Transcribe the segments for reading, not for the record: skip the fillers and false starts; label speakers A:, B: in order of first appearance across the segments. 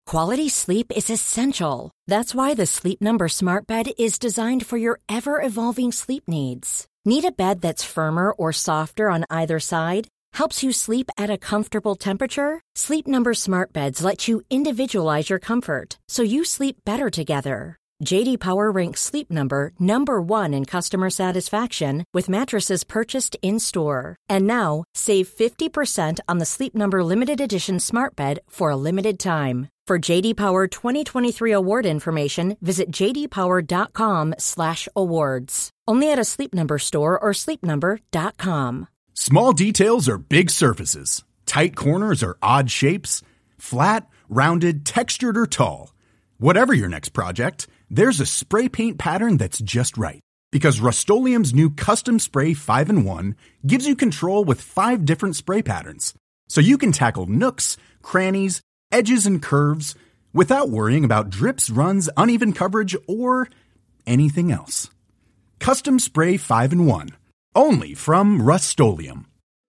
A: Quality sleep is essential. That's why the Sleep Number Smart Bed is designed for your ever-evolving sleep needs. Need a bed that's firmer or softer on either side? Helps you sleep at a comfortable temperature? Sleep Number Smart Beds let you individualize your comfort, so you sleep better together. J.D. Power ranks Sleep Number number 1 in customer satisfaction with mattresses purchased in-store. And now, save 50% on the Sleep Number Limited Edition Smart Bed for a limited time. For J.D. Power 2023 award information, visit jdpower.com/awards. Only at a Sleep Number store or sleepnumber.com.
B: Small details are big surfaces. Tight corners are odd shapes. Flat, rounded, textured, or tall. Whatever your next project, there's a spray paint pattern that's just right. Because Rust-Oleum's new Custom Spray 5-in-1 gives you control with 5 different spray patterns. So you can tackle nooks, crannies, edges, and curves without worrying about drips, runs, uneven coverage, or anything else. Custom Spray 5-in-1. Only from Rust-Oleum.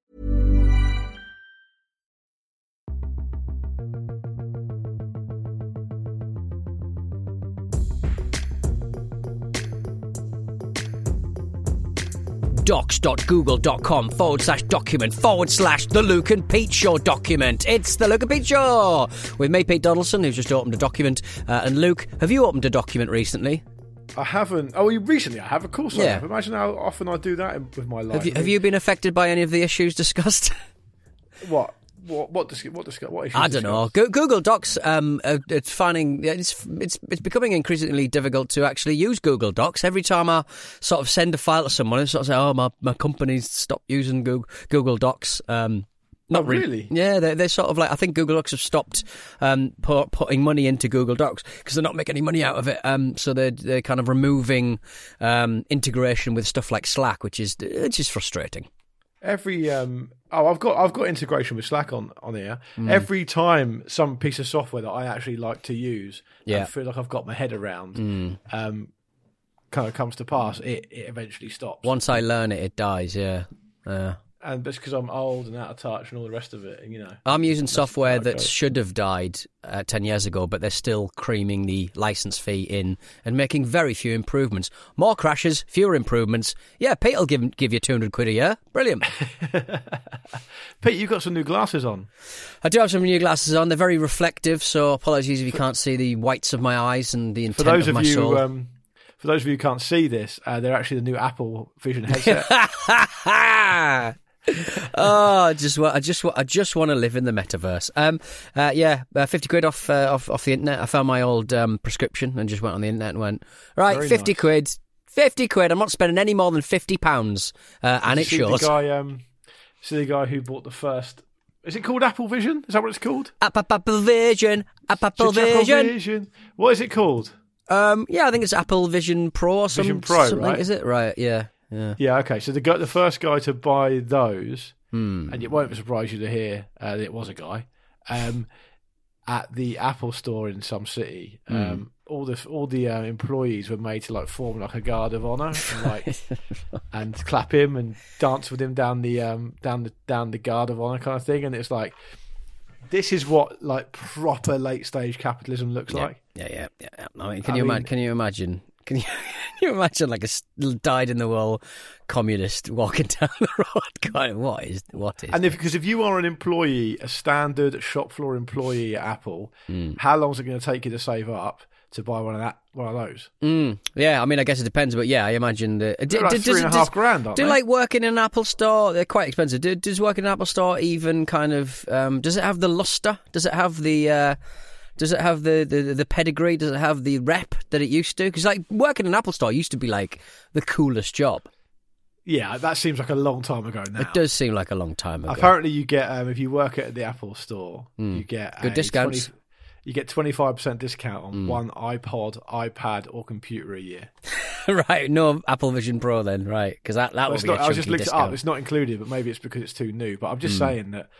C: docs.google.com/document/The Luke and Pete Show document. It's The Luke and Pete Show with me, Pete Donaldson, who's just opened a document. And Luke, have you opened a document recently?
D: I haven't. Oh, recently I have. Of course I
C: Yeah.
D: have. Imagine how often I do that with my life.
C: Have you been affected by any of the issues discussed?
D: What issues?
C: I don't know. Google Docs. It's finding it's becoming increasingly difficult to actually use Google Docs. Every time I sort of send a file to someone, I sort of say, "Oh, my company's stopped using Google Docs." Not
D: really.
C: Yeah, they're sort of like, I think Google Docs have stopped putting money into Google Docs because they're not making any money out of it. So they're kind of removing integration with stuff like Slack, which is frustrating.
D: Every I've got integration with Slack on here. Every time some piece of software that I actually like to use, I feel like I've got my head around, kind of comes to pass, it eventually stops.
C: Once I learn it, it dies. Yeah.
D: And that's because I'm old and out of touch and all the rest of it. And,
C: I'm using software that should have died 10 years ago, but they're still creaming the license fee in and making very few improvements. More crashes, fewer improvements. Yeah, Pete will give you 200 quid a year. Brilliant.
D: Pete, you've got some new glasses on.
C: I do have some new glasses on. They're very reflective, so apologies if you can't see the whites of my eyes and the intent of my soul.
D: For those of you who can't see this, they're actually the new Apple Vision headset.
C: Oh, I just want to live in the metaverse. 50 quid off the internet. I found my old prescription and just went on the internet and went, right, very 50 nice. 50 quid. I'm not spending any more than £50, and it shows.
D: See the guy who bought the first. Is it called Apple Vision? Is that what it's called?
C: Apple Vision. Apple Vision.
D: What is it called?
C: I think it's Apple Vision Pro or something.
D: Vision Pro,
C: something,
D: right?
C: Is it? Right, yeah.
D: Yeah, okay. So the first guy to buy those, and it won't surprise you to hear that it was a guy, at the Apple store in some city. All the employees were made to form a guard of honor and and clap him and dance with him down the guard of honor kind of thing. And it's like, this is what proper late stage capitalism looks like.
C: Yeah. I mean, can you imagine? Can you imagine a dyed in the wool communist walking down the road going, what is?
D: And because if you are an employee, a standard shop floor employee at Apple, how long is it going to take you to save up to buy one of those?
C: Yeah, I mean, I guess it depends, but yeah, I imagine that.
D: They're like $3,500, aren't they?
C: Working in an Apple store? They're quite expensive. Does working in an Apple store even kind of? Does it have the luster? Does it have the? Does it have the pedigree? Does it have the rep that it used to? Because working in an Apple store used to be the coolest job.
D: Yeah, that seems like a long time ago now.
C: It does seem like a long time ago.
D: Apparently, you get if you work at the Apple store, you get
C: good discounts.
D: You get 25% discount on one iPod, iPad, or computer a year.
C: Right, no Apple Vision Pro then, right? Because that would be a chunky discount.
D: I just looked it up. It's not included, but maybe it's because it's too new. But I'm just saying that,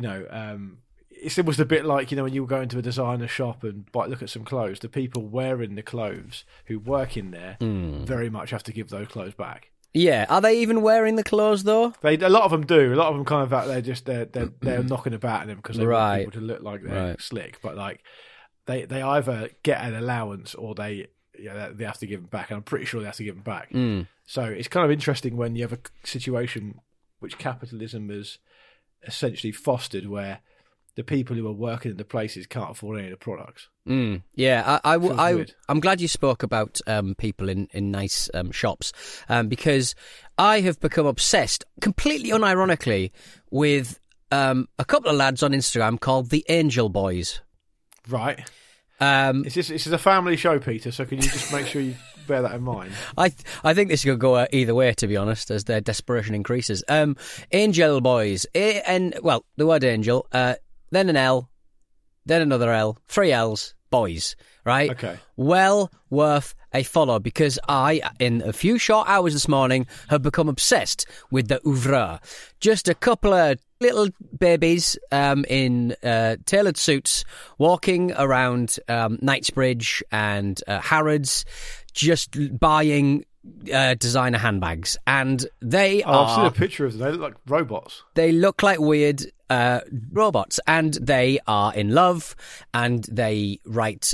D: it's almost a bit like, when you go into a designer shop and look at some clothes, the people wearing the clothes who work in there very much have to give those clothes back.
C: Yeah, are they even wearing the clothes though?
D: A lot of them do. A lot of them kind of they're knocking about in them because they want people to look like they're slick. But they either get an allowance or they have to give them back. And I'm pretty sure they have to give them back. So it's kind of interesting when you have a situation which capitalism has essentially fostered, where the people who are working in the places can't afford any of the products.
C: Yeah, I'm glad you spoke about people in nice shops, because I have become obsessed, completely unironically, with a couple of lads on Instagram called the Angel Boys.
D: Right. This is a family show, Peter, so can you just make sure you bear that in mind?
C: I think this could go either way, to be honest, as their desperation increases. Angel Boys. The word angel, then an L, then another L, 3 L's, boys, right?
D: Okay.
C: Well worth a follow, because I, in a few short hours this morning, have become obsessed with the oeuvre. Just a couple of little babies in tailored suits walking around Knightsbridge and Harrods, just buying designer handbags, and they are...
D: I've seen a picture of them. They look like robots.
C: They look like weird robots, and they are in love, and they write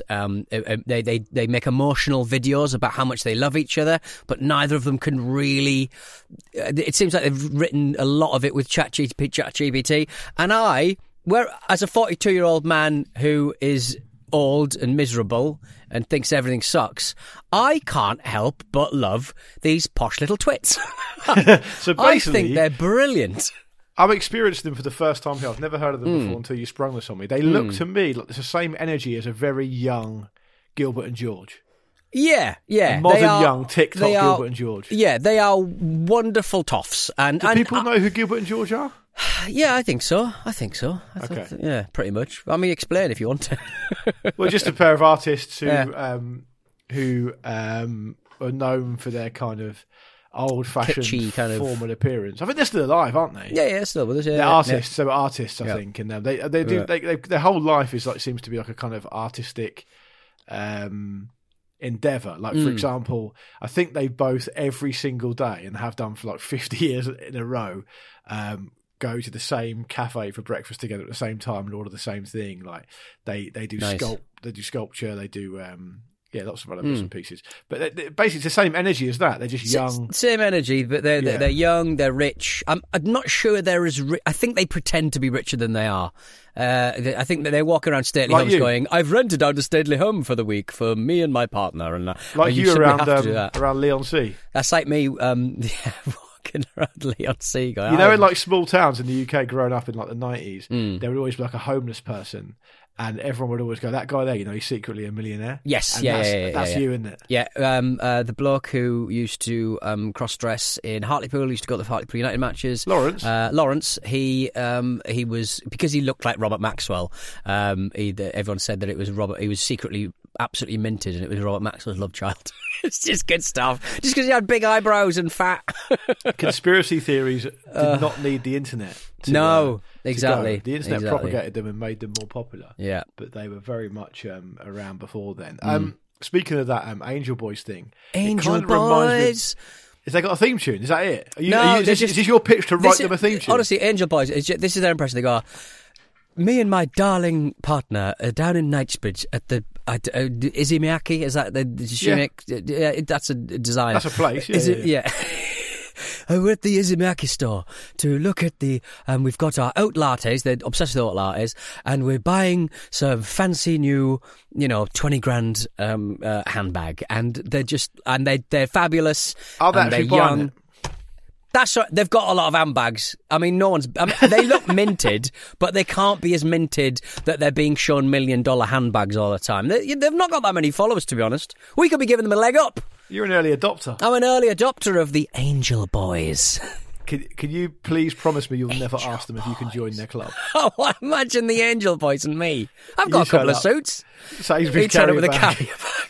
C: they make emotional videos about how much they love each other, but neither of them can really... It seems like they've written a lot of it with ChatGPT, and as a 42-year-old man who is old and miserable and thinks everything sucks, I can't help but love these posh little twits.
D: So basically,
C: I think they're brilliant.
D: I'm experiencing them for the first time here. I've never heard of them before until you sprung this on me. They look to me like it's the same energy as a very young Gilbert and George.
C: Yeah.
D: A modern young TikTok Gilbert and George.
C: Yeah, they are wonderful toffs.
D: Do people know who Gilbert and George are?
C: Yeah, I think so.
D: Okay.
C: Yeah, pretty much. I mean, explain if you want to.
D: Well, just a pair of artists who are known for their kind of old-fashioned
C: kitschy kind of
D: formal appearance. I think they're still alive, aren't they?
C: Yeah, still with us. Yeah,
D: they're artists.
C: Yeah.
D: They were artists, I think, and they do. Their whole life seems to be like a kind of artistic endeavour. Like, for example, I think they both every single day, and have done for like 50 years in a row, go to the same cafe for breakfast together at the same time and order the same thing. Like they do sculpture, they do lots of other bits and pieces. But basically, it's the same energy as that. They're just young,
C: same energy, but they're young, they're rich. I'm not sure they're as rich. I think they pretend to be richer than they are. I think that they walk around stately homes going, "I've rented out a stately home for the week for me and my partner," and
D: you around Leigh-on-Sea.
C: That's like me. Around Leigh-on-Sea guy.
D: You know, in like small towns in the UK, growing up in like the 90s, there would always be like a homeless person, and everyone would always go, "That guy there, he's secretly a millionaire."
C: Yes,
D: and that's you, isn't it?
C: Yeah. The bloke who used to cross-dress in Hartlepool, used to go to the Hartlepool United matches. Lawrence. He was, because he looked like Robert Maxwell. Everyone said that it was Robert. He was secretly absolutely minted, and it was Robert Maxwell's love child. It's just good stuff. Just because he had big eyebrows and fat.
D: Conspiracy theories did not need the internet.
C: Exactly.
D: The internet propagated them and made them more popular.
C: Yeah,
D: but they were very much around before then. Speaking of that Angel Boys thing,
C: Angel Boys.
D: Has they got a theme tune? Is that it? Is this your pitch to write them a theme tune?
C: Honestly, Angel Boys. This is their impression. They go, "Me and my darling partner are down in Knightsbridge at the Izumaki." Is that the that's a designer.
D: That's a place.
C: Yeah. We're at the Izumaki store to look at we've got our oat lattes, they're obsessed with oat lattes, and we're buying some fancy new, 20 grand handbag, and they're fabulous.
D: Are they
C: and
D: actually
C: they're
D: young?
C: It? That's right. They've got a lot of handbags. I mean, they look minted, but they can't be as minted that they're being shown $1 million handbags all the time. They've not got that many followers, to be honest. We could be giving them a leg up.
D: You're an early adopter.
C: I'm an early adopter of the Angel Boys.
D: Can you please promise me you'll never ask them if you can join their club?
C: Oh, imagine the Angel Boys and me. I've got a couple of suits.
D: Sainsbury's
C: turn up with a carrier bag.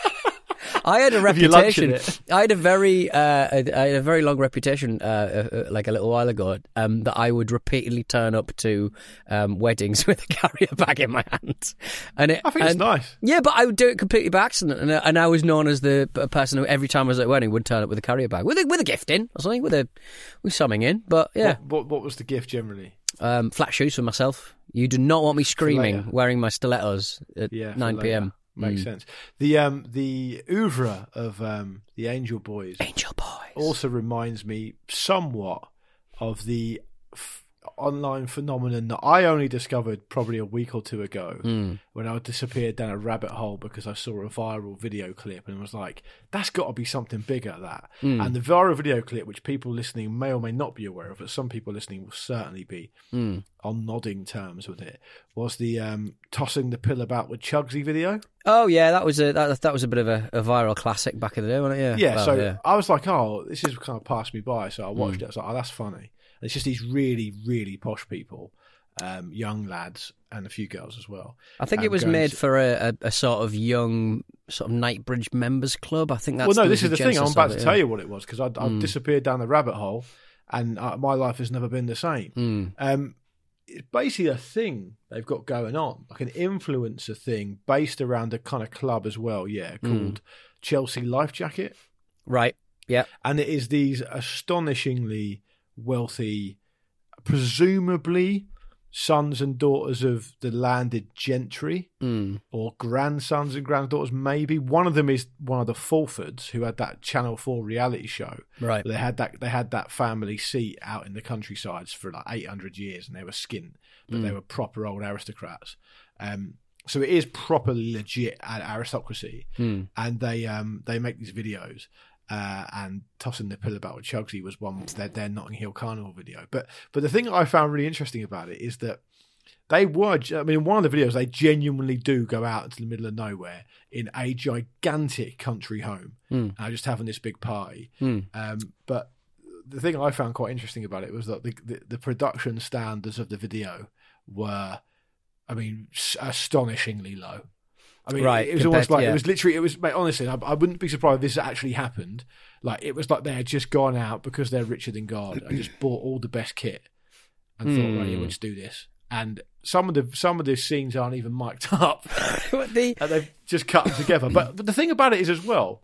C: I had a reputation. I had a very long reputation, like a little while ago, that I would repeatedly turn up to weddings with a carrier bag in my hand. I think
D: it's nice.
C: Yeah, but I would do it completely by accident, and I was known as the person who every time I was at a wedding would turn up with a carrier bag with a gift in or something, with something in. But yeah,
D: what was the gift generally?
C: Flat shoes for myself. You do not want me screaming wearing my stilettos at 9 p.m.
D: Makes sense. The oeuvre of the Angel Boys also reminds me somewhat of the online phenomenon that I only discovered probably a week or two ago when I disappeared down a rabbit hole because I saw a viral video clip and was like, that's got to be something bigger, that. And the viral video clip, which people listening may or may not be aware of, but some people listening will certainly be on nodding terms with it, was the tossing the pill about with Chugsy video.
C: Oh yeah, that was a bit of a viral classic back in the day, wasn't it?
D: Yeah. I was like, oh, this is kind of passed me by, so I watched it. I was like, oh, that's funny. And it's just these really, really posh people, young lads and a few girls as well.
C: I think it was made for a sort of young sort of Knightsbridge members club. I think that's
D: this is the thing. I'm about to tell you what it was because I've disappeared down the rabbit hole and my life has never been the same. It's basically a thing they've got going on, like an influencer thing based around a kind of club as well, called Chelsea Life Jacket.
C: Right, yeah.
D: And it is these astonishingly wealthy, presumably sons and daughters of the landed gentry, or grandsons and granddaughters, maybe. One of them is one of the Fulfords, who had that Channel 4 reality show.
C: Right.
D: They had that family seat out in the countrysides for like 800 years, and they were skint, but they were proper old aristocrats. So it is properly legit aristocracy, and they make these videos. And tossing the pill about with Chugsy was one, their Notting Hill Carnival video. But the thing that I found really interesting about it is that they were, one of the videos, they genuinely do go out into the middle of nowhere in a gigantic country home and are just having this big party. But the thing I found quite interesting about it was that the production standards of the video were, astonishingly low. It was almost like, it was literally, mate, honestly, I wouldn't be surprised if this actually happened. Like, it was like they had just gone out because they're richer than God and just bought all the best kit and thought, right, let's do this. And some of the scenes aren't even mic'd up. And they've just cut them together. But the thing about it is as well,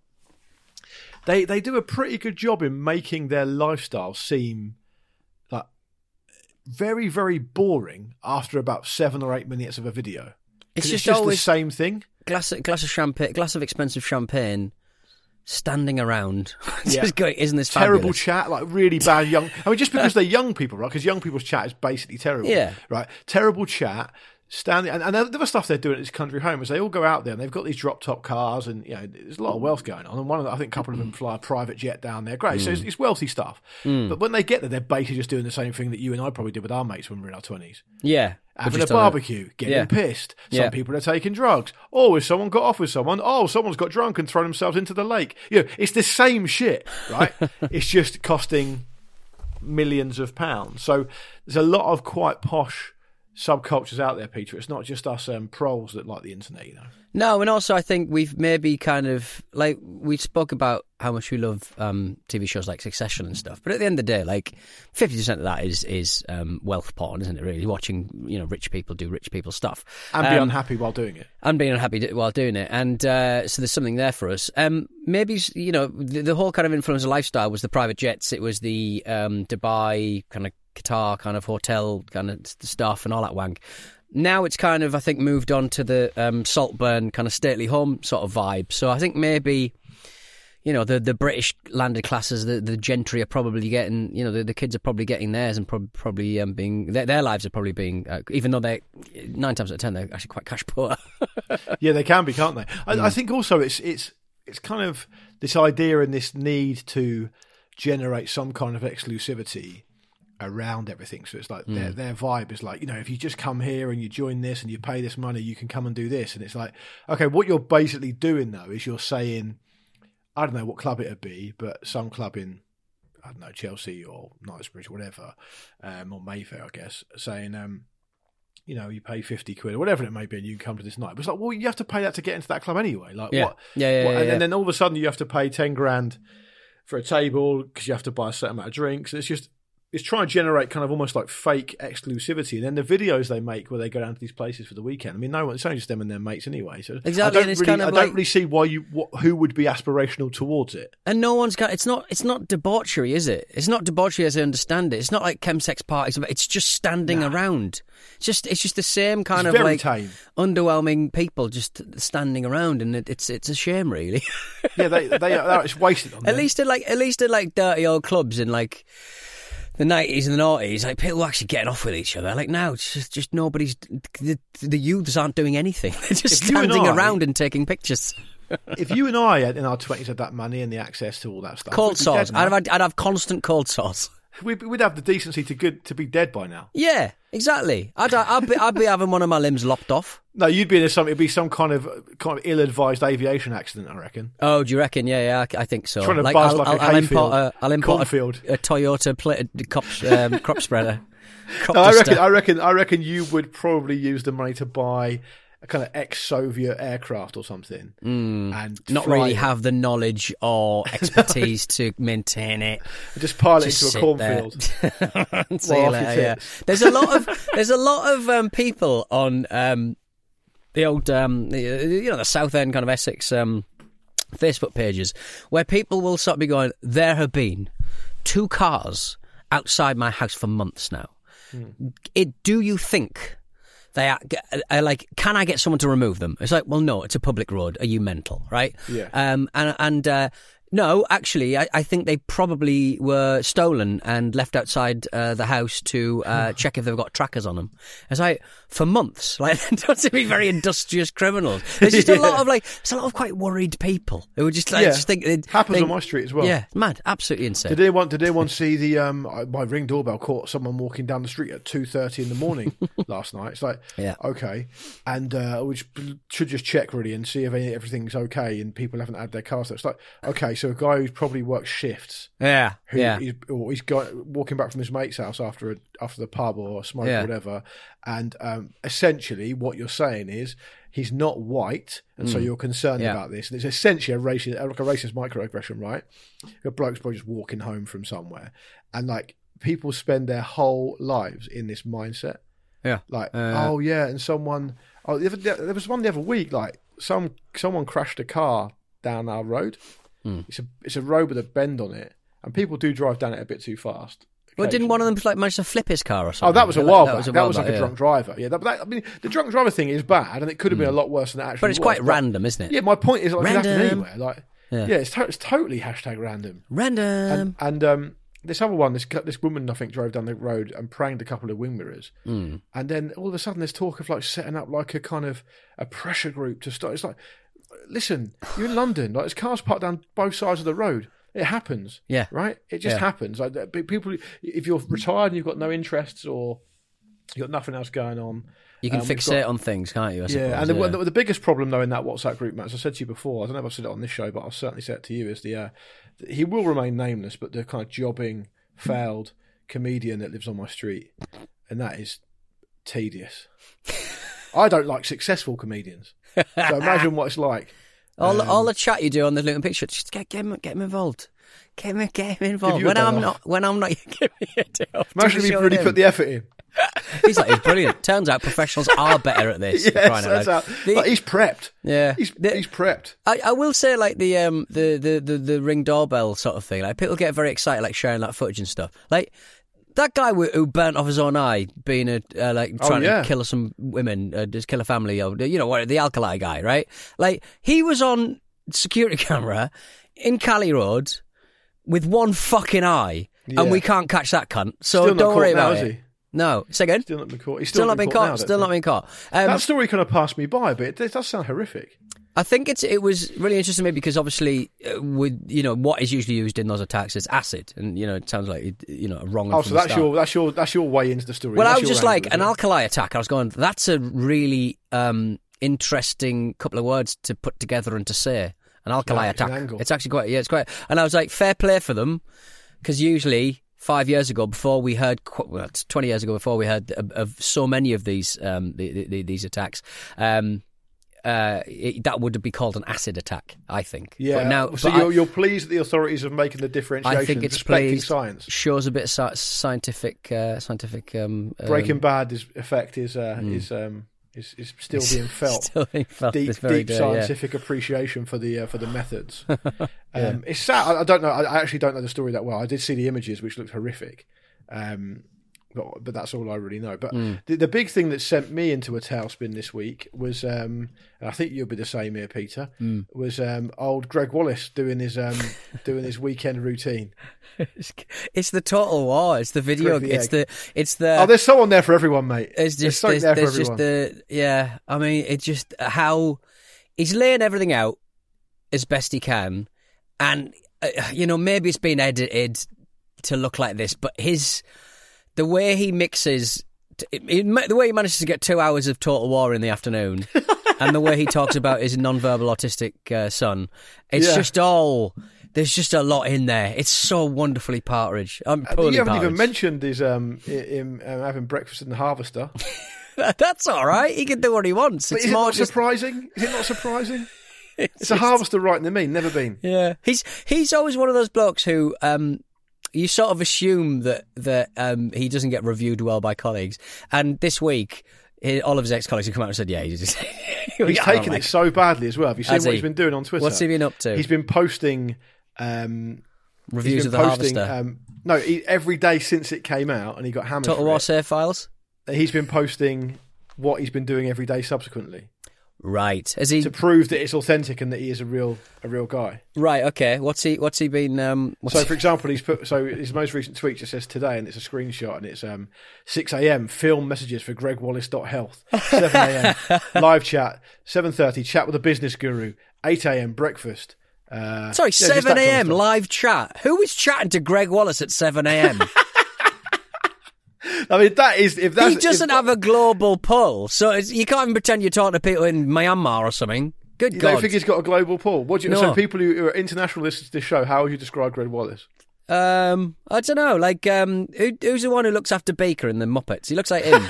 D: they do a pretty good job in making their lifestyle seem like very, very boring after about 7 or 8 minutes of a video. It's just always the same thing.
C: Glass of champagne, glass of expensive champagne, standing around, just going, isn't this
D: terrible
C: fabulous?
D: Chat, like really bad young. Just because they're young people, right? Because young people's chat is basically terrible.
C: Yeah,
D: right. Terrible chat. Standing and the other stuff they're doing at this country home is they all go out there and they've got these drop top cars and there's a lot of wealth going on, and I think a couple of them fly a private jet down there. Great, so it's wealthy stuff. But when they get there, they're basically just doing the same thing that you and I probably did with our mates when we were in our 20s.
C: Yeah.
D: Having a barbecue, getting pissed. Some people are taking drugs. Oh, has someone got off with someone? Oh, someone's got drunk and thrown themselves into the lake. It's the same shit, right? It's just costing millions of pounds. So there's a lot of quite posh subcultures out there, Peter. It's not just us proles that like the internet,
C: No, and also I think we've maybe kind of, like, we spoke about how much we love TV shows like Succession and stuff, but at the end of the day, like, 50% of that is wealth porn, isn't it, really? Watching, rich people do rich people stuff.
D: And be unhappy while doing it.
C: And being unhappy while doing it. And so there's something there for us. Maybe, the whole kind of influencer lifestyle was the private jets. It was the Dubai kind of Qatar kind of hotel kind of stuff and all that wank. Now it's kind of, I think, moved on to the Saltburn kind of stately home sort of vibe. So I think maybe, the British landed classes, the gentry are probably getting, the kids are probably getting theirs and probably being, their lives are probably being, even though they're 9 times out of 10, they're actually quite cash poor.
D: Yeah, they can be, can't they? I think also it's kind of this idea and this need to generate some kind of exclusivity around everything. So it's like their vibe is like, if you just come here and you join this and you pay this money, you can come and do this. And it's like, okay, what you're basically doing though is you're saying, I don't know what club it would be, but some club in, I don't know, Chelsea or Knightsbridge, whatever, or Mayfair, I guess, saying, you pay 50 quid or whatever it may be and you can come to this night. But it's like, well, you have to pay that to get into that club anyway. Like, what? And then all of a sudden you have to pay 10 grand for a table because you have to buy a certain amount of drinks. It's just, trying to generate kind of almost like fake exclusivity, and then the videos they make where they go down to these places for the weekend. I mean, no one, it's only just them and their mates anyway. So
C: exactly,
D: I don't really see why who would be aspirational towards it.
C: And no one's got. It's not debauchery, is it? It's not debauchery as I understand it. It's not like chemsex parties. It's just standing around. It's just the same kind of like
D: tame.
C: Underwhelming people just standing around, and it's a shame, really.
D: Yeah, they are. It's wasted on them.
C: At least at like dirty old clubs in like the 90s and the noughties, like people were actually getting off with each other. Like now, it's just nobody's. The youths aren't doing anything. They're just standing around and taking pictures.
D: If you and I in our 20s had that money and the access to all that stuff,
C: cold sores. I'd have constant cold sores.
D: We'd have the decency to be dead by now.
C: Yeah, exactly. I'd be having one of my limbs lopped off.
D: No, you'd be in it'd be some kind of ill-advised aviation accident, I reckon.
C: Oh, do you reckon? Yeah, I think so.
D: Trying to buzz like a hayfield.
C: I'll import a Toyota crop spreader.
D: I reckon you would probably use the money to buy a kind of ex-Soviet aircraft or something, and
C: not really have the knowledge or expertise to maintain it.
D: Just pilot into a cornfield.
C: See you later, yeah. There's a lot of people on the old the South End kind of Essex Facebook pages where people will sort of be going, there have been 2 cars outside my house for months now. Do you think they are like, can I get someone to remove them? It's like, well, no, it's a public road. Are you mental, right?
D: Yeah.
C: No, actually, I think they probably were stolen and left outside the house to check if they've got trackers on them. It's like, for months, like, they don't seem to be very industrious criminals. There's just a lot of quite worried people who would just think it
D: happens on my street as well.
C: Yeah, mad, absolutely insane.
D: Did anyone see the my Ring doorbell caught someone walking down the street at 2:30 in the morning last night? It's like, okay, and we should just check really and see if everything's okay and people haven't had their cars. So it's like, okay, so a guy who's probably works shifts, he's walking back from his mate's house after the pub or a smoke or whatever, and essentially what you're saying is he's not white, and so you're concerned about this, and it's essentially a racist microaggression, right? A bloke's probably just walking home from somewhere, and like people spend their whole lives in this mindset, and someone, there was one the other week, like someone crashed a car down our road. It's a road with a bend on it, and people do drive down it a bit too fast.
C: Well, didn't one of them like manage to flip his car or something?
D: Oh, that was a while back. That was like a drunk driver. Yeah, I mean, the drunk driver thing is bad, and it could have been a lot worse than it actually was.
C: But it's quite random, isn't it?
D: Yeah, my point is, like, it could happen anywhere. Like, it's totally #random.
C: Random.
D: And this other one, this woman, I think, drove down the road and pranged a couple of wing mirrors, and then all of a sudden, there's talk of like setting up like a kind of a pressure group to start. It's like, listen, you're in London. Like, there's cars parked down both sides of the road. It happens.
C: Yeah.
D: Right? It just happens. Like, people, if you're retired and you've got no interests or you've got nothing else going on,
C: you can fixate on things, can't you? I suppose,
D: and the biggest problem, though, in that WhatsApp group, Matt, as I said to you before, I don't know if I've said it on this show, but I'll certainly say it to you, is he will remain nameless, but the kind of jobbing, failed comedian that lives on my street, and that is tedious. I don't like successful comedians, so imagine what it's like.
C: All the chat you do on the Luton picture, just get him involved. Get him involved. When I'm not, give me a day off.
D: Imagine if he really put the effort in.
C: He's brilliant. Turns out professionals are better at this.
D: He's prepped.
C: Yeah,
D: he's prepped.
C: I will say, like the Ring doorbell sort of thing. Like, people get very excited, like sharing that footage and stuff. Like, that guy who burnt off his own eye, being trying to kill some women, just kill a family, or the Alkali guy, right? Like, he was on security camera in Cali Road with one fucking eye, and we can't catch that cunt. So
D: still
C: don't worry about
D: it.
C: He? No, say again.
D: Still not been caught.
C: He's still not been caught. Still not been caught.
D: That story kind of passed me by, but it does sound horrific.
C: I think it was really interesting to me because obviously with what is usually used in those attacks is acid, and it sounds like a wrong.
D: Oh, so that's your way into the story.
C: Well, I was just like an alkali attack. I was going, that's a really interesting couple of words to put together and to say. An alkali attack. It's actually quite. Yeah, it's quite. And I was like, fair play for them, because usually 5 years ago, before we heard, 20 years ago, before we heard of so many of these these attacks. that would be called an acid attack, I think.
D: Yeah. So you're pleased that the authorities are making the differentiation.
C: I think it's
D: respecting science.
C: Shows a bit of scientific.
D: Breaking Bad's effect is still being felt.
C: Still being felt.
D: Deep scientific appreciation for the methods. It's sad. I don't know. I actually don't know the story that well. I did see the images, which looked horrific. But that's all I really know. But the big thing that sent me into a tailspin this week was, and I think you'll be the same here, Peter, was old Greg Wallace doing his weekend routine.
C: It's the Total War. It's the video. It's the.
D: Oh, there's someone there for everyone, mate.
C: It's just I mean, it's just how he's laying everything out as best he can, and maybe it's been edited to look like this, but the way he mixes, the way he manages to get 2 hours of Total War in the afternoon, and the way he talks about his non-verbal autistic son, it's just all. There's just a lot in there. It's so wonderfully Partridge. You
D: haven't even mentioned him having breakfast in the Harvester.
C: That's all right. He can do what he wants.
D: But is it not surprising? Is it not surprising? It's a Harvester right in the mean. Never been.
C: Yeah, he's always one of those blokes who. You sort of assume that he doesn't get reviewed well by colleagues. And this week, all of his ex-colleagues have come out and said, yeah, he's
D: taken it so badly as well. Have you seen what he's been doing on Twitter?
C: What's he been up to?
D: He's been posting...
C: reviews of the Harvester.
D: Every day since it came out and he got hammered
C: Total War save files?
D: He's been posting what he's been doing every day subsequently.
C: Right.
D: To prove that it's authentic and that he is a real guy.
C: Right, okay. What's he been
D: for example, he's put his most recent tweet just says today, and it's a screenshot, and it's 6 a.m. film messages for gregwallace.health, 7 a.m. live chat, 7:30 chat with a business guru, 8 a.m. breakfast.
C: 7 a.m. live chat. Who is chatting to Greg Wallace at 7 a.m.?
D: I mean, he
C: doesn't have a global pull, so you can't even pretend you're talking to people in Myanmar or something. Good God.
D: You don't think he's got a global pull? So people who are international listeners to this show, how would you describe Greg Wallace?
C: I don't know. Like, who's the one who looks after Baker in the Muppets? He looks like him,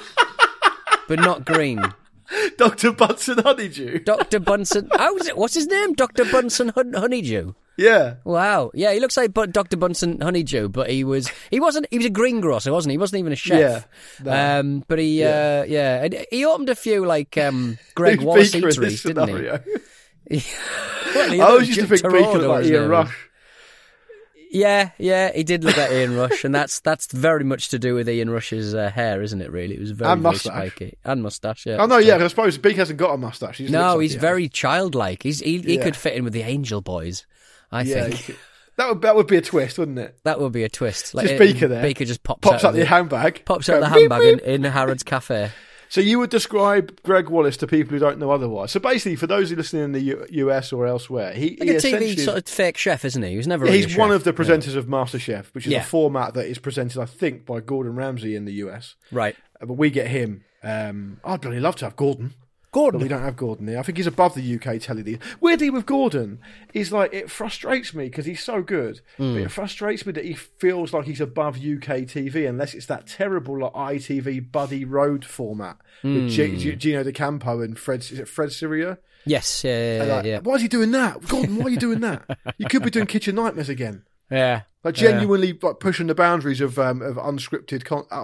C: but not green.
D: Dr. Bunsen Honeydew.
C: Dr. Bunsen. What's his name? Dr. Bunsen Honeydew.
D: Yeah.
C: Wow. Yeah, he looks like Dr. Bunsen Honeydew, but he was a greengrocer, wasn't he? He wasn't even a chef. Yeah. But he opened a few Greg Wallace eateries, didn't he?
D: I always used to think Beaker looked like Ian Rush.
C: Yeah, he did look like Ian Rush, and that's very much to do with Ian Rush's hair, isn't it, really? It was very spiky. And moustache, yeah.
D: Oh, no, yeah, I suppose Beak hasn't got a moustache.
C: He's very childlike. He could fit in with the Angel Boys, I think.
D: That would be a twist, wouldn't it?
C: That would be a twist.
D: Just Beaker there.
C: Beaker just pops
D: out the handbag.
C: Pops out the handbag in Harrods Cafe.
D: So you would describe Greg Wallace to people who don't know otherwise. So basically, for those who listen in the US or elsewhere, he
C: a TV sort of fake chef, isn't he? He was never.
D: He's one of the presenters of MasterChef, which is a format that is presented, I think, by Gordon Ramsay in the US.
C: Right.
D: But we get him. I'd really love to have Gordon. But we don't have Gordon here. I think he's above the UK telly. Weirdly with Gordon, is it frustrates me because he's so good. But it frustrates me that he feels like he's above UK TV unless it's that terrible ITV Buddy Road format with Gino D'Acampo and Fred Syria?
C: Yes, yeah.
D: Why is he doing that? Gordon, why are you doing that? You could be doing Kitchen Nightmares again.
C: Yeah.
D: Genuinely pushing the boundaries of unscripted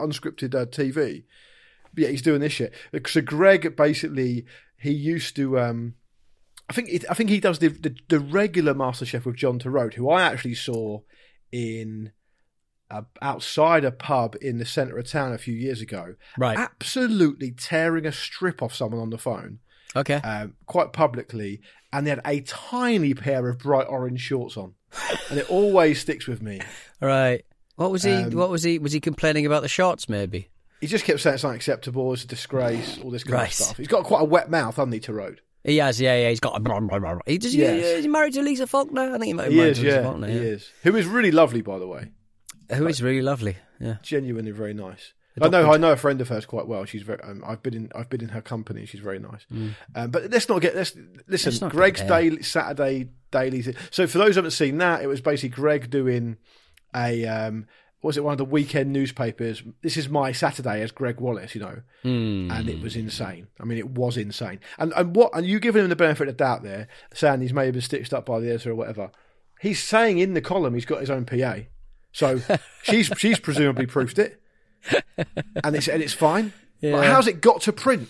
D: TV. But yeah, he's doing this shit. So Greg basically, he used to. I think he does the regular MasterChef with John Turode, who I actually saw in outside a pub in the centre of town a few years ago.
C: Right,
D: absolutely tearing a strip off someone on the phone.
C: Okay,
D: quite publicly, and they had a tiny pair of bright orange shorts on, and it always sticks with me.
C: Right, what was he? Was he complaining about the shorts? Maybe.
D: He just kept saying it's unacceptable, it's a disgrace, all this kind of stuff. He's got quite a wet mouth, hasn't he, Turode?
C: He has, yeah. He's got a... He's married to Lisa Faulkner? I think he might be married to Lisa Faulkner.
D: He is. Who is really lovely, by the way.
C: Who is really lovely, yeah.
D: Genuinely very nice. I know a friend of hers quite well. She's very. I've been in her company. She's very nice. But listen. Greg's Saturday dailies. So for those who haven't seen that, it was basically Greg doing a was it one of the weekend newspapers? This is my Saturday as Greg Wallace, and it was insane. I mean, it was insane. And you giving him the benefit of the doubt there, saying he's maybe been stitched up by the editor or whatever. He's saying in the column he's got his own PA, so she's presumably proofed it, and it's fine. Yeah. But how's it got to print?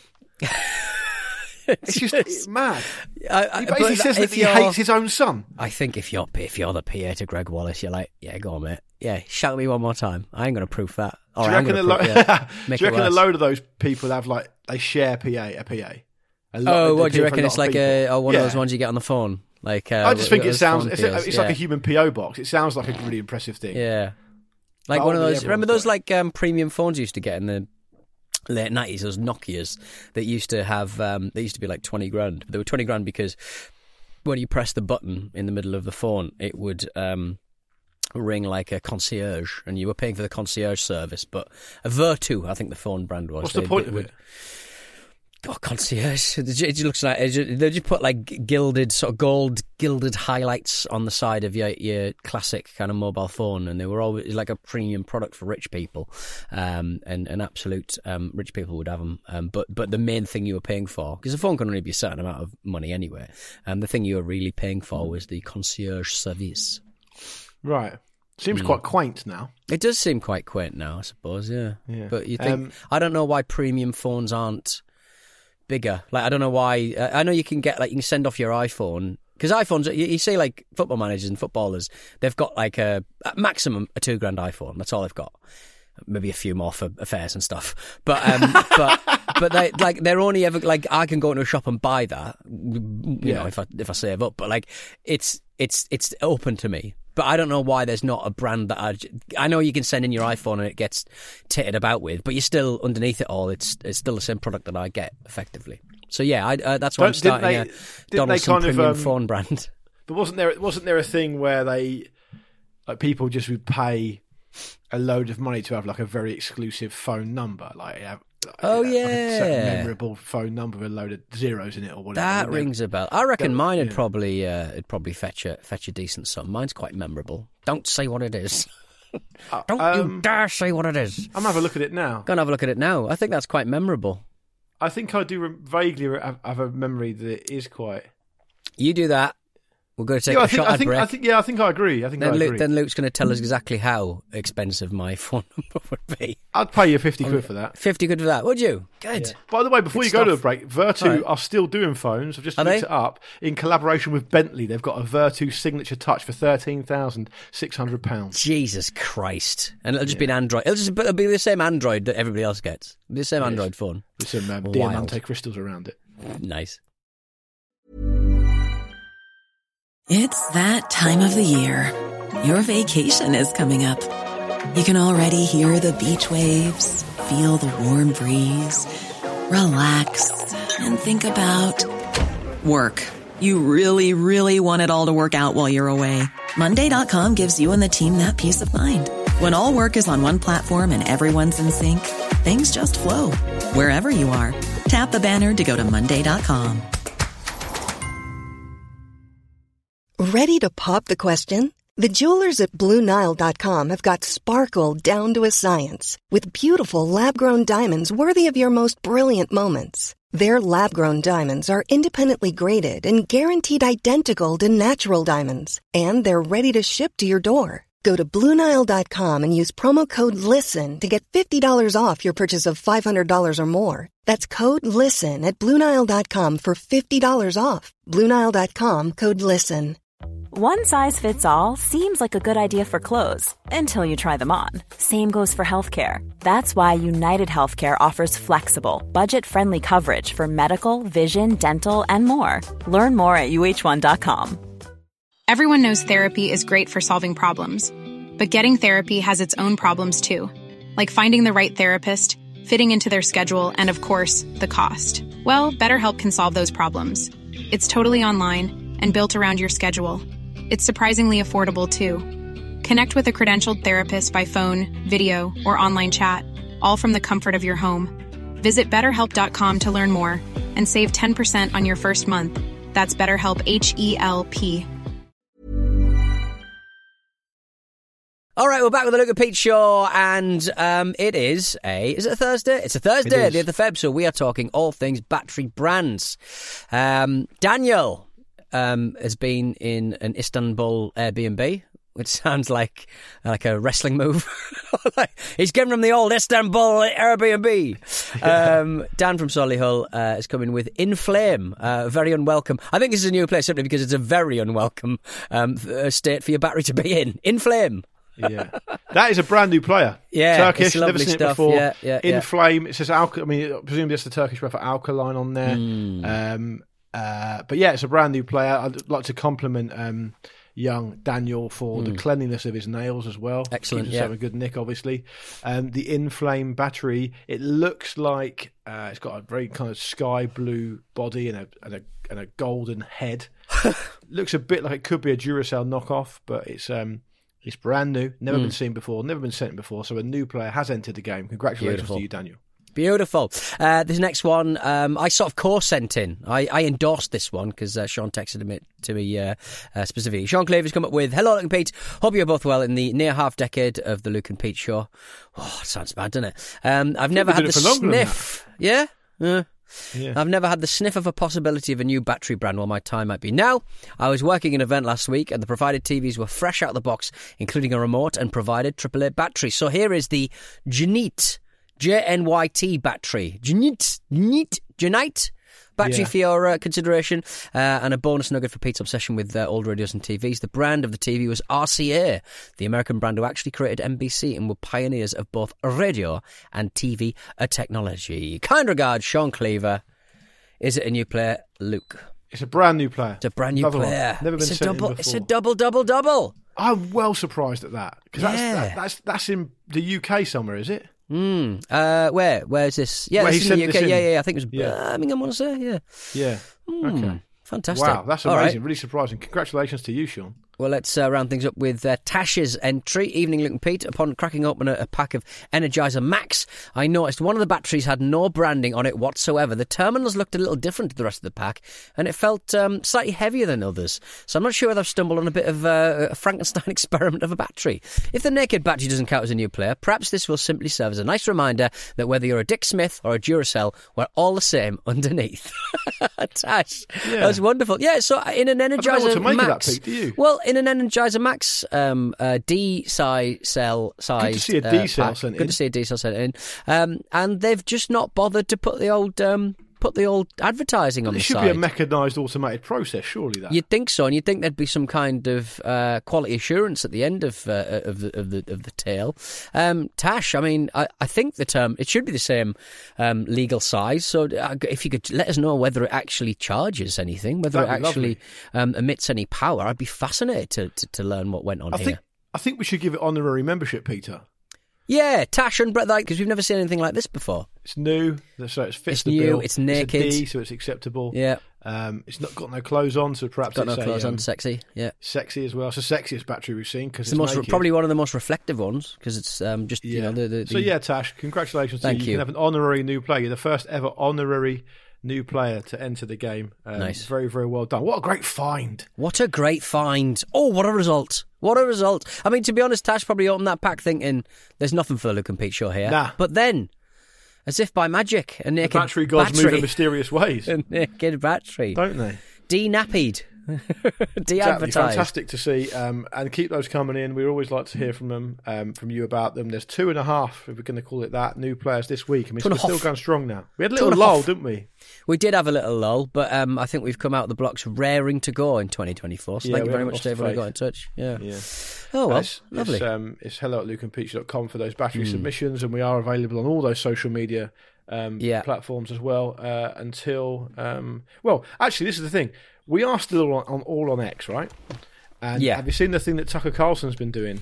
D: It's mad. He basically says that he hates his own son.
C: I think if you're the PA to Greg Wallace, you're like, yeah, go on, mate. Yeah, shout me one more time. I ain't going to proof that.
D: Do you reckon a load of those people have they share a PA?
C: What do you reckon? It's like one of those ones you get on the phone. Like
D: I just think it sounds. It's like a human PO box. It sounds like a really impressive thing.
C: Yeah, like one of those. Remember those premium phones you used to get in the late 90s, those Nokias that used to have they used to be like 20 grand. They were 20 grand because when you press the button in the middle of the phone, it would ring like a concierge, and you were paying for the concierge service. But a Vertu, I think the phone brand was.
D: What's the point of it?
C: Oh, concierge. It looks like they just put like gilded, sort of gold gilded highlights on the side of your classic kind of mobile phone, and they were always like a premium product for rich people, and absolute rich people would have them. But the main thing you were paying for, because the phone can only be a certain amount of money anyway, the thing you were really paying for was the concierge service.
D: Right. Seems quite quaint now.
C: It does seem quite quaint now, I suppose. Yeah. But you think I don't know why premium phones aren't bigger. Like, I don't know why. I know you can send off your iPhone, because iPhones, you see like football managers and footballers, they've got like a maximum a $2,000 iPhone. That's all they've got. Maybe a few more for affairs and stuff. But they're only ever like, I can go into a shop and buy that, you know, if I save up. But like it's open to me. But I don't know why there's not a brand that I know you can send in your iPhone and it gets titted about with, but you're still underneath it all. It's still the same product that I get effectively. So yeah, that's why I'm starting a Donaldson premium phone brand.
D: But wasn't there a thing where people just would pay a load of money to have like a very exclusive phone number, like a memorable phone number with a load of zeros in it or whatever.
C: That rings a bell. I reckon mine would probably fetch a decent sum. Mine's quite memorable. Don't say what it is. Don't you dare say what it is.
D: I'm gonna have a look at it now.
C: Go and have a look at it now. I think that's quite memorable.
D: I think I do vaguely have a memory that it is quite.
C: You do that. We're going to take a shot at break. I
D: think I agree.
C: Then Luke's going to tell us exactly how expensive my phone number would be.
D: I'd pay you 50 quid for that.
C: 50 quid for that, would you? Good.
D: Yeah. By the way, before you go to the break, Vertu are still doing phones. I've just looked it up. In collaboration with Bentley, they've got a Vertu Signature Touch for £13,600.
C: Jesus Christ. And it'll just be an Android. It'll be the same Android that everybody else gets. The same Android phone.
D: With some Diamante crystals around it.
C: Nice.
E: It's that time of the year. Your vacation is coming up. You can already hear the beach waves, feel the warm breeze, relax, and think about work. You really, really want it all to work out while you're away. Monday.com gives you and the team that peace of mind. When all work is on one platform and everyone's in sync, things just flow. Wherever you are, tap the banner to go to Monday.com.
F: Ready to pop the question? The jewelers at BlueNile.com have got sparkle down to a science with beautiful lab-grown diamonds worthy of your most brilliant moments. Their lab-grown diamonds are independently graded and guaranteed identical to natural diamonds, and they're ready to ship to your door. Go to BlueNile.com and use promo code LISTEN to get $50 off your purchase of $500 or more. That's code LISTEN at BlueNile.com for $50 off. BlueNile.com, code LISTEN.
G: One size fits all seems like a good idea for clothes until you try them on. Same goes for healthcare. That's why United Healthcare offers flexible, budget-friendly coverage for medical, vision, dental, and more. Learn more at UH1.com.
H: Everyone knows therapy is great for solving problems, but getting therapy has its own problems too, like finding the right therapist, fitting into their schedule, and of course, the cost. Well, BetterHelp can solve those problems. It's totally online and built around your schedule. It's surprisingly affordable, too. Connect with a credentialed therapist by phone, video, or online chat, all from the comfort of your home. Visit BetterHelp.com to learn more and save 10% on your first month. That's BetterHelp, H-E-L-P.
C: All right, we're back with the Luke and Pete Show, and is it a Thursday? It's a Thursday, the 8th of Feb, so we are talking all things battery brands. Daniel has been in an Istanbul Airbnb, which sounds like a wrestling move. He's given him the old Istanbul Airbnb. Dan from Solihull is coming with Inflame, very unwelcome. I think this is a new place simply because it's a very unwelcome state for your battery to be in. Inflame.
D: Yeah, that is a brand new player.
C: Yeah,
D: Turkish, never seen
C: stuff.
D: it before.
C: Yeah.
D: Inflame. It says presumably that's the Turkish word for alkaline on there. But yeah, it's a brand new player. I'd like to compliment young Daniel for the cleanliness of his nails as well.
C: Excellent.
D: Keeps a good nick, obviously. The Inflame battery. It looks like it's got a very kind of sky blue body and a golden head. Looks a bit like it could be a Duracell knockoff, but it's brand new, never been seen before, never been sent before. So a new player has entered the game. Congratulations to you, Daniel.
C: Beautiful. This next one, I sort of co-sent in. I endorsed this one because Sean texted it to me specifically. Sean Claver's come up with, hello, Luke and Pete. Hope you're both well in the near half decade of the Luke and Pete Show. Oh, it sounds bad, doesn't it? I've never had the sniff. Yeah? Yeah. I've never had the sniff of a possibility of a new battery brand while my time might be now. I was working an event last week and the provided TVs were fresh out of the box, including a remote and provided AAA battery. So here is the Genite, JNYT battery. Genite battery for your consideration, and a bonus nugget for Pete's obsession with old radios and TVs. The brand of the TV was RCA, the American brand who actually created NBC and were pioneers of both radio and TV technology. Kind regards, Sean Cleaver. Is it a new player, Luke?
D: It's a brand new player.
C: It's a brand new player.
D: Never been sent in before.
C: It's a double.
D: I'm well surprised at that because that's in the UK somewhere, is it?
C: Where's this? Yeah, it's in the UK. Yeah. I think it was Birmingham, I want to say. Yeah.
D: Okay.
C: Fantastic.
D: Wow, that's amazing.
C: Right.
D: Really surprising. Congratulations to you, Sean.
C: Well, let's round things up with Tash's entry. Evening, Luke and Pete. Upon cracking open a pack of Energizer Max, I noticed one of the batteries had no branding on it whatsoever. The terminals looked a little different to the rest of the pack, and it felt slightly heavier than others. So I'm not sure whether I've stumbled on a bit of a Frankenstein experiment of a battery. If the naked battery doesn't count as a new player, perhaps this will simply serve as a nice reminder that whether you're a Dick Smith or a Duracell, we're all the same underneath. Tash, that was wonderful. Yeah, so in an Energizer
D: I don't know what to make
C: Max,
D: of that, Pete, do you?
C: Well, in an Energizer Max D-cell size,
D: good to see a D-cell sent in.
C: Good to see a D-cell sent in. And they've just not bothered to put the old advertising on the side.
D: It should be a mechanised automated process, surely. That
C: you'd think so, and you'd think there'd be some kind of quality assurance at the end of the tail. Tash, I mean, I think the term it should be the same legal size. So if you could let us know whether it actually charges anything, whether it actually emits any power, I'd be fascinated to learn what went on here.
D: I think we should give it honorary membership, Peter.
C: Yeah, Tash and Brett, because we've never seen anything like this before.
D: It's new, so it fits the
C: new,
D: bill.
C: It's naked.
D: It's a D, so it's acceptable.
C: Yeah.
D: It's not got no clothes on, so perhaps
C: got no clothes on. Sexy, yeah.
D: Sexy as well. It's the sexiest battery we've seen because
C: it's probably one of the most reflective ones because it's just you know the.
D: So yeah, Tash, congratulations to you. You can have an honorary new player. You're the first ever honorary new player to enter the game.
C: Nice.
D: Very, very well done. What a great find.
C: What a great find. Oh, what a result. What a result. I mean, to be honest, Tash probably opened that pack thinking, there's nothing for the Luke and Pete Show here.
D: Nah.
C: But then, as if by magic, a naked
D: the battery gods move in mysterious ways.
C: A naked battery.
D: Don't they?
C: De-nappied. De-advertised.
D: Exactly. Fantastic to see, and keep those coming in. We always like to hear from them, from you about them. There's 2.5, if we're going to call it that, new players this week. I mean, we're still going strong now. We had a little lull, didn't we?
C: We did have a little lull, but I think we've come out of the blocks raring to go in 2024. So thank you very much to everyone who got in touch. Yeah. Oh, well, lovely.
D: It's hello@lukeandpeach.com for those battery submissions, and we are available on all those social media platforms as well until... well, actually, this is the thing. We are still on X, right? And have you seen the thing that Tucker Carlson's been doing?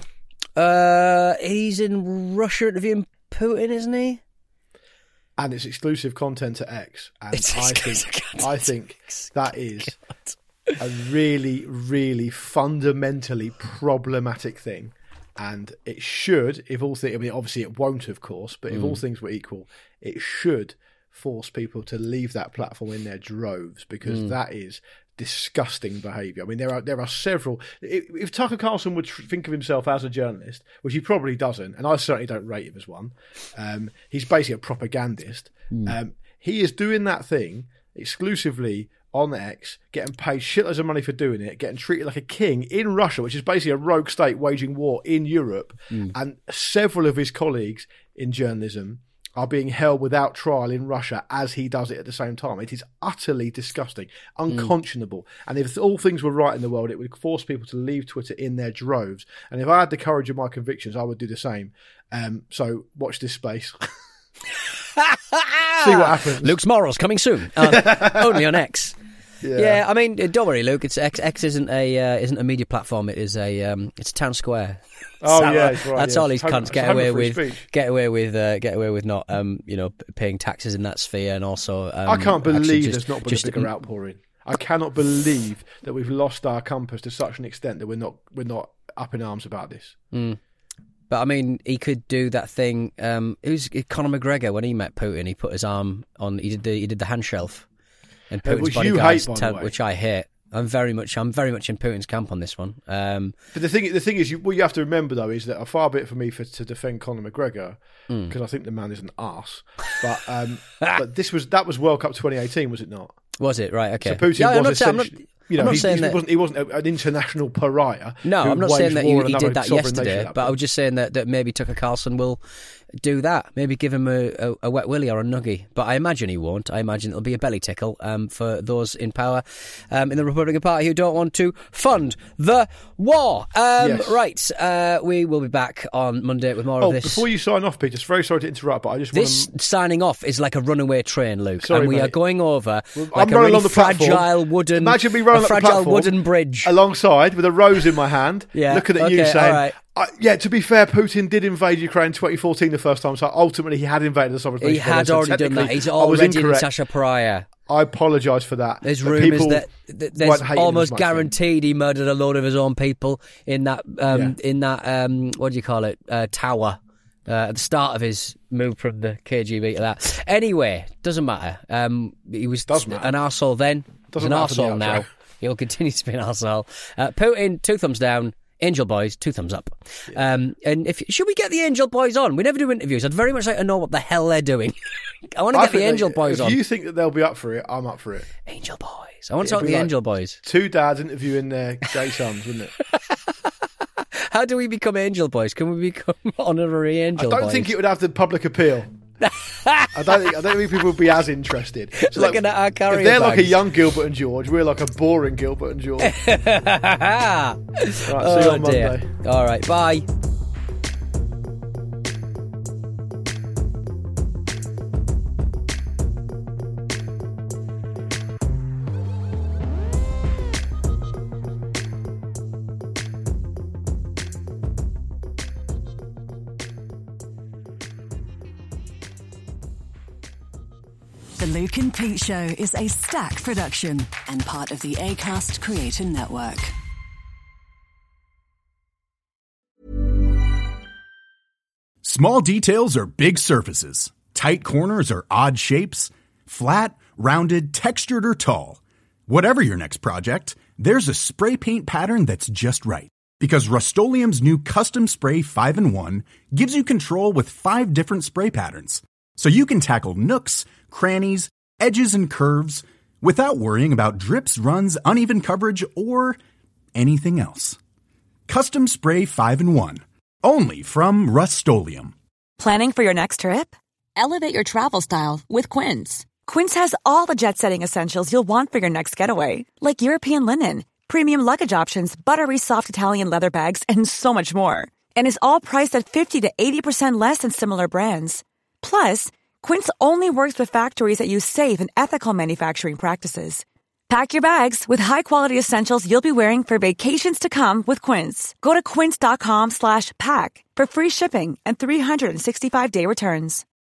C: He's in Russia interviewing Putin, isn't he?
D: And it's exclusive content to X. And I think that is a really, really fundamentally problematic thing. And it should, if all things... I mean, obviously it won't, of course, but if all things were equal, it should force people to leave that platform in their droves, because that is disgusting behaviour. I mean, there are several. If Tucker Carlson would think of himself as a journalist, which he probably doesn't, and I certainly don't rate him as one, he's basically a propagandist. He is doing that thing exclusively on X, getting paid shitloads of money for doing it, getting treated like a king in Russia, which is basically a rogue state waging war in Europe. And several of his colleagues in journalism are being held without trial in Russia as he does it at the same time. It is utterly disgusting, unconscionable. And if all things were right in the world, it would force people to leave Twitter in their droves. And if I had the courage of my convictions, I would do the same. So watch this space. See what happens.
C: Luke's Morals coming soon, only on X. Yeah, I mean, don't worry, Luke. It's X isn't a media platform. It is it's a town square.
D: Oh yeah, that's right.
C: That's all these cunts get away with not paying taxes in that sphere, and also
D: I can't believe there's not been a bigger outpouring. I cannot believe that we've lost our compass to such an extent that we're not up in arms about this.
C: But I mean, he could do that thing. It was Conor McGregor when he met Putin. He put his arm on. He did the hand shelf. And Putin's
D: which you hate, by the way.
C: Which I hate. I'm very much in Putin's camp on this one.
D: But the thing is, what you have to remember though is that far be it for me to defend Conor McGregor because I think the man is an arse. But but that was World Cup 2018, was it not?
C: Was it right? Okay.
D: So Putin was essentially. He wasn't an international pariah.
C: No, I'm not saying that he did that yesterday, but I was just saying that maybe Tucker Carlson will do that. Maybe give him a wet willy or a nuggie. But I imagine he won't. I imagine it'll be a belly tickle for those in power in the Republican Party who don't want to fund the war.
D: Yes.
C: Right, we will be back on Monday with more of this.
D: Before you sign off, Peter, very sorry to interrupt, but I just want to...
C: signing off is like a runaway train, Luke.
D: Sorry,
C: and we
D: mate.
C: are going over
D: I'm
C: a really
D: on the
C: fragile wooden...
D: Imagine me running
C: a fragile wooden bridge
D: alongside with a rose in my hand, looking at you saying, to be fair, Putin did invade Ukraine in 2014 the first time, so ultimately he had invaded the sovereign nation.
C: He had already done that. He's already in Natasha Pariah.
D: I apologise for that.
C: There's rumours that there's almost guaranteed he murdered a load of his own people in that what do you call it, tower at the start of his move from the KGB to that. Anyway, doesn't matter. He was an arsehole then. He's an arsehole now. He'll continue to be an arsehole. Putin, 2 thumbs down. Angel Boys, 2 thumbs up. And should we get the Angel Boys on? We never do interviews. I'd very much like to know what the hell they're doing. I want to get the Angel Boys on.
D: If you think that they'll be up for it, I'm up for it.
C: Angel Boys. I want to talk to the Angel Boys.
D: 2 dads interviewing their gay sons, wouldn't it?
C: How do we become Angel Boys? Can we become honorary Angel Boys?
D: I don't think it would have the public appeal. I don't think people would be as interested. So
C: looking at our carrier
D: if they're
C: bags.
D: like a young Gilbert and George, we're like a boring Gilbert and George. Right, see you on Monday.
C: All right, bye.
I: The Luke and Pete Show is a Stack production and part of the Acast Creator Network.
B: Small details are big surfaces. Tight corners are odd shapes. Flat, rounded, textured, or tall. Whatever your next project, there's a spray paint pattern that's just right. Because Rust-Oleum's new Custom Spray 5-in-1 gives you control with 5 different spray patterns. So you can tackle nooks, crannies, edges, and curves without worrying about drips, runs, uneven coverage, or anything else. Custom Spray 5-in-1. Only from Rust-Oleum.
J: Planning for your next trip? Elevate your travel style with Quince. Quince has all the jet-setting essentials you'll want for your next getaway, like European linen, premium luggage options, buttery soft Italian leather bags, and so much more. And is all priced at 50 to 80% less than similar brands. Plus, Quince only works with factories that use safe and ethical manufacturing practices. Pack your bags with high-quality essentials you'll be wearing for vacations to come with Quince. Go to quince.com/pack for free shipping and 365-day returns.